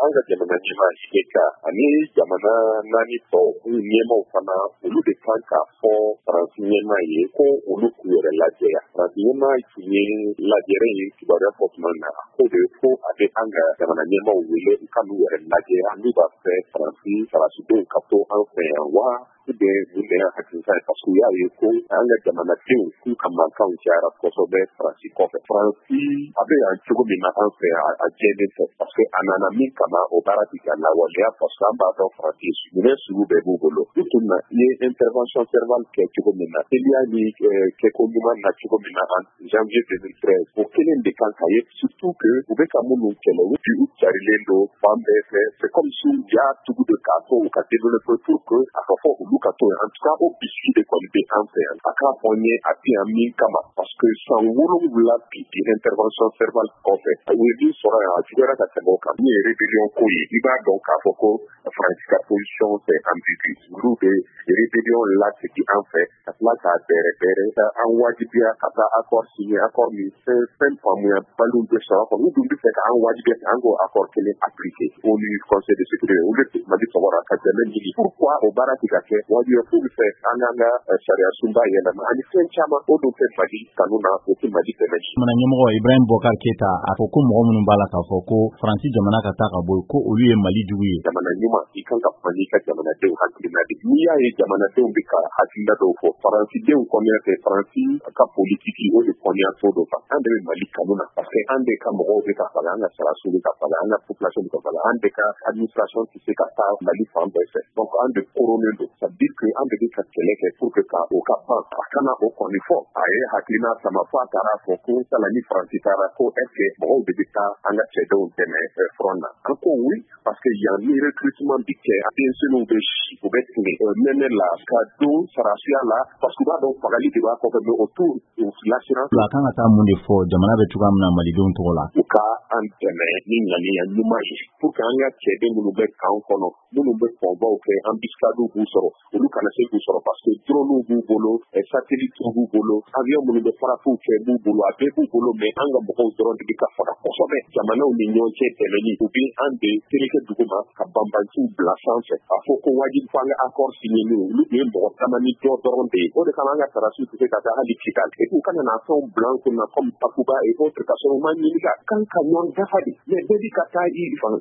an ka jamana ɲɛmaa ye ka ani jamana naani tɔ ɲɛmaw fana olu de kan k'a fɔ Faransi ɲɛmaa ye ko olu k'u yɛrɛ lajɛya. Faransi ɲɛmaa tun ye lajɛrɛ ye kibaruya fɔ tuma na ko de ko a bɛ an ka jamana ɲɛmaaw wele u ka n'u yɛrɛ lajɛya n'u b'a fɛ Faransidenw ka to an fɛ yan wa mun de y'a hakilita ye parce que u y'a ye ko an ka jamanadenw k'u ka mankanw cayara kosɛbɛ Faransi kɔfɛ. Faransi a bɛ yan cogo min na an fɛ a jɛlen tɛ parce que a nana min kama o baara tɛ ka lawaleya parce que an b'a dɔn Faransi minɛn sugu bɛɛ b'u bolo. U tun na i ye intervention verbale kɛ cogo min na teliya ni kɛko ɲuman na cogo min na en janvier 2013 o kelen de kan ka ye surtout que u bɛ ka minnu kɛlɛ u carilen don fan bɛɛ fɛ c'est comme si u y'a tugu de k'a to u ka développer pour que a ka fɔ olu ka to en tout cas o biscuit de kɔni bɛ an fɛ yan a k'a fɔ n ye a tɛ yan min kama parce que san 7 bi intervention verbale kɔfɛ u ye min sɔrɔ yan a juguyara ka tɛmɛ o kan min ye rébellion ko ye i b'a dɔn k'a fɔ ko Faransi ka position c'est ambigu olu bɛ rébellion lasegin an fɛ ka tila k'a bɛrɛ an wajibiya ka taa accord signé accord min fɛn faamuya baliw bɛ sɔrɔ kɔnɔ u dun bɛ fɛ k'an wajibiya k'an k'o accord kelen appliquer au niveau du conseil de sécurité olu de Mali tɔgɔra ka dɛmɛ ɲini pourquoi o baara tɛ ka kɛ wajibiya f'u bɛ fɛ an k'an ka sariya sunba yɛlɛma ani fɛn caman o dun tɛ Mali kanu na o tɛ Mali dɛmɛ. Jamana ɲɛmɔgɔ Ibrahim Boubacar Keita a fɔ ko mɔgɔ minnu b'a la k'a fɔ ko Faransi jamana ka taa ka bɔ ko olu ye Mali jugu ye. Jamana ɲuman i kan ka kuma n'i ka jamanadenw hakilina de n'i y'a ye jamanadenw bɛ ka hakilina dɔw fɔ Faransidenw kɔniya fɛ Faransi ka politiki o de kɔniya t'o dɔ kan an de bɛ Mali kanu na parce que an de ka mɔgɔw bɛ ka falen an ka sarasiw bɛ ka falen an ka population bɛ ka falen an de ka administration tɛ se ka taa Mali fan bɛɛ fɛ donc an de koronnen don ça veut dire que an de bɛ ka kɛlɛ kɛ pour que ka o ka ban a kana o kɔni fɔ a ye hakilina sama fɔ a taara fɔ ko sala ni Faransi taara ko est ce que mɔgɔw de bɛ taa an ka cɛdenw dɛmɛ front na an ko oui parce que yan ni recrutement bi kɛ denmisɛnninw bɛ si u bɛ tigɛ nɛnɛ la ka don sarasiya la parce que u b'a dɔn fagali de b'a kɔfɛ mais o t'u l'assurance la kan ka taa mun de fɔ jamana bɛ cogoya min na malidenw tɔgɔ la u ka an dɛmɛ ni ŋaniya ɲuman ye pour que an ka cɛden minnu bɛ kan kɔnɔ minnu bɛ kɔnbaw kɛ ambiscades b'u sɔrɔ olu kana se k'u sɔrɔ parce que drones b'u bolo satellites b'u bolo avion minnu bɛ farafew kɛ b'u bolo a bɛɛ b'u bolo mais an ka mɔgɔw dɔrɔn de bɛ ka faga kosɛbɛ jamanaw ni ɲɔgɔn cɛ dɛmɛni u bɛ an de tereke duguma ka banbanciw bila sanfɛ a fɔ ko wajibi fo an ka accord signé olu tun ye mɔgɔ caman ni dɔ dɔrɔn de ye o de kama an ka sarasiw tɛ se ka taa hali Kigali et puis u kana na fɛnw bila an kunna comme Takuba et autres ka sɔrɔ u ma ɲini ka kan ka ɲɔgɔn dafa de mais bɛɛ bi ka taa i fan